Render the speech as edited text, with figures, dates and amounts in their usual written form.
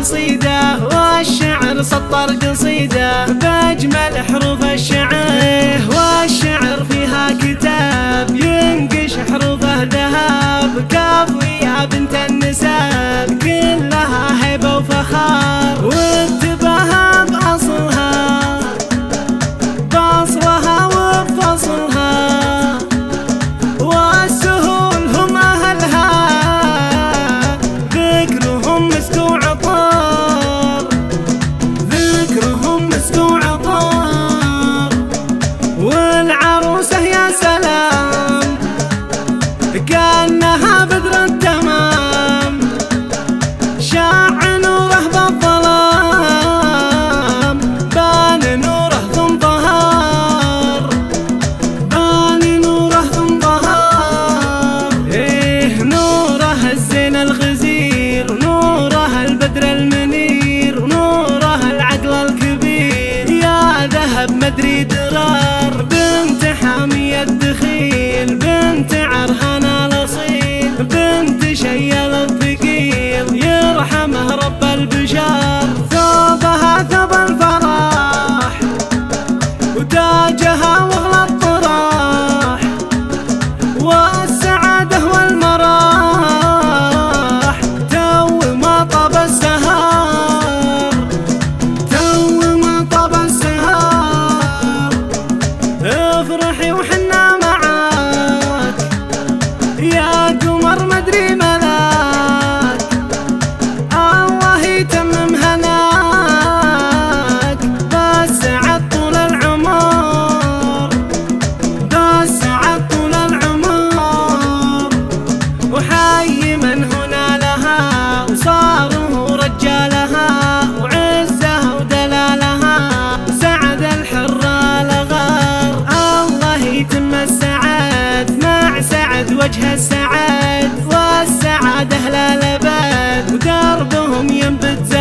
قصيدة، والشعر سطر قصيدة بأجمل حروف الشعر، والشعر فيها كتاب ينقش حروفه ذهب، كافية بنت النساب كلها هيبة وفخار، وانتبه بأصلها بأصلها وبفصلها، والسهول هم أهلها ذكرهم مسك وعطار، ذكرهم مسك وعطار، والعروسة يا سلام كأنها بدر التمام، شاع نوره بالظلام بان نوره ثم ظهر، بان نوره ثم ظهر، إيه نوره الزين الغزير، ونوره البدر المنير، ونوره العقل الكبير، يا ذهب مدري درار، بنت حامية الدخيل، بنت عرهان الأصيل، بنت شيال الثقيل، يرحمه رب البشار، ثوبها ثوب الفرح وتاجها واغلى الطراح، والسعادة والمراح تو ما طاب السهار، تو ما طاب السهار، افرحي وحنا معاك يا قمر مدري ملاك، الله يتمم هناك بالسعد طول العمر، بالسعد طول العمر، وحي من هنا لها وصاروا رجالها، وعزها ودلالها سعد الحر الغار، الله يتم السعد مع سعد وجه السعد، والسعادة للأبد ودربهم ينبت